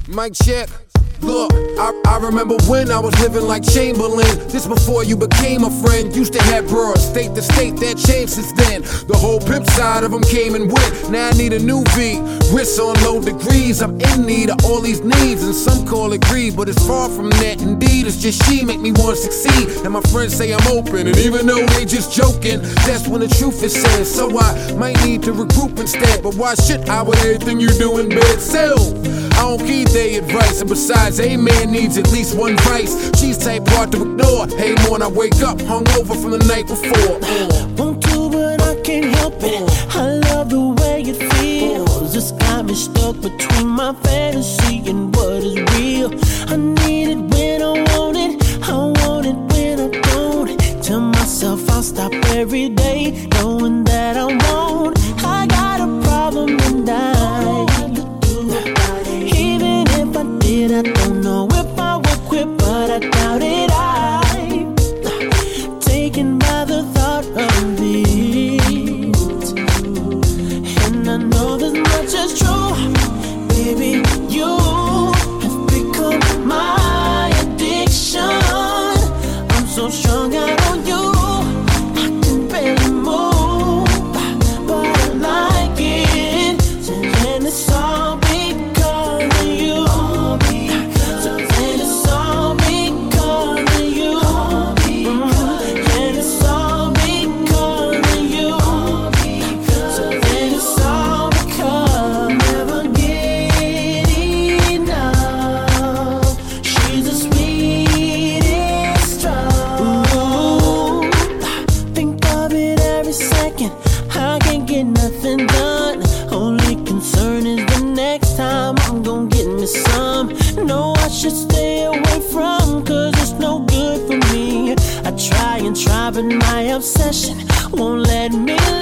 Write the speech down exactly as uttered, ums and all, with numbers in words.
Mic check. Look, I, I remember when I was living like Chamberlain. This before you became a friend. Used to have bros, state to state, that changed since then. The whole pimp side of them came and went. Now I need a new V. Wrists on low degrees. I'm in need of all these needs, and some call it greed, but it's far from that. Indeed, it's just she make me want to succeed. And my friends say I'm open, and even though they just joking, that's when the truth is said. So I might need to regroup instead. But why should I with everything you do in bed? So I don't keep their advice, and besides, a man needs at least one vice. She's type hard to ignore. Hey, morning I wake up hungover from the night before. Uh. Want to, but I can't help it. I love the way it feels. It's got me stuck between my fantasy and what is real. I need it when I want it. I want it when I don't. Tell myself I'll stop every day, knowing that I won't. I got a problem and I I don't know if I will quit, but I doubt it. I'm taken by the thought of it, and I know this much is true. Baby, you have become my addiction. I'm so strung out on you, I can barely move, but I like it, and it's all because of you. I can't get nothing done. Only concern is the next time I'm gonna get me some. No, I should stay away from, cause it's no good for me. I try and try, but my obsession won't let me